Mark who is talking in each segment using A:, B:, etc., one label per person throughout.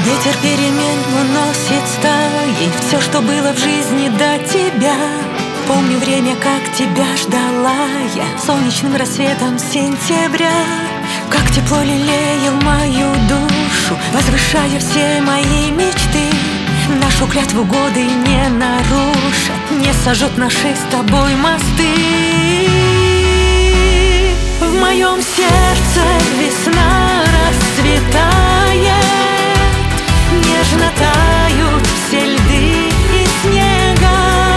A: Ветер перемен уносит стаи все, что было в жизни до тебя. Помню время, как тебя ждала я солнечным рассветом сентября. Как тепло лелеял мою душу, возвышая все мои мечты. Нашу клятву годы не нарушат, не сожжут наши с тобой мосты. В моем сердце весна расцветает, нежно тают все льды и снега.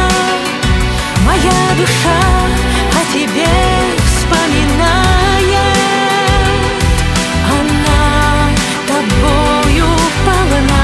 A: Моя душа о тебе вспоминает, она тобою полна.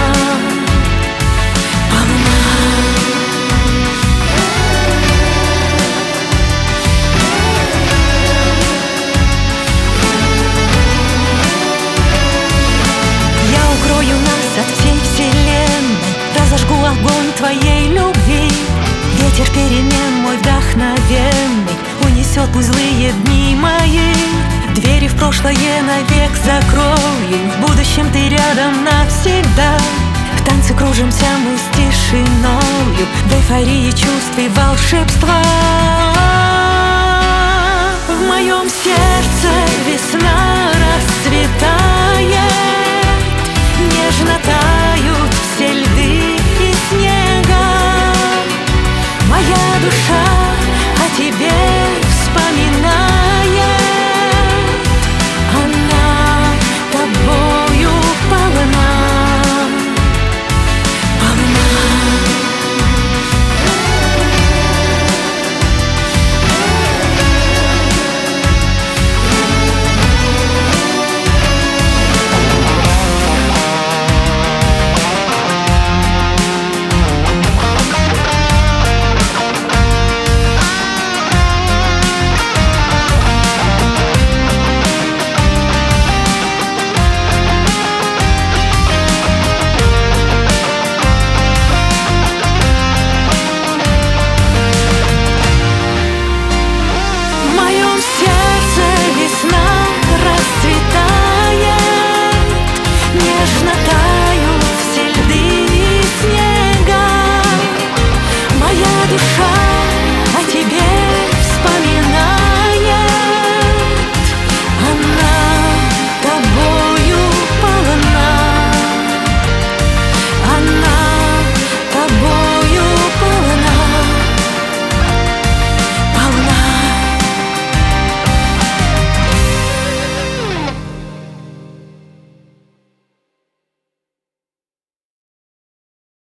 A: От всей вселенной разожгу огонь твоей любви. Ветер перемен мой вдохновенный унесет пусть злые дни мои. Двери в прошлое навек закрою, в будущем ты рядом навсегда. В танце кружимся мы с тишиною, в эйфории чувств и волшебства. В моем сердце весна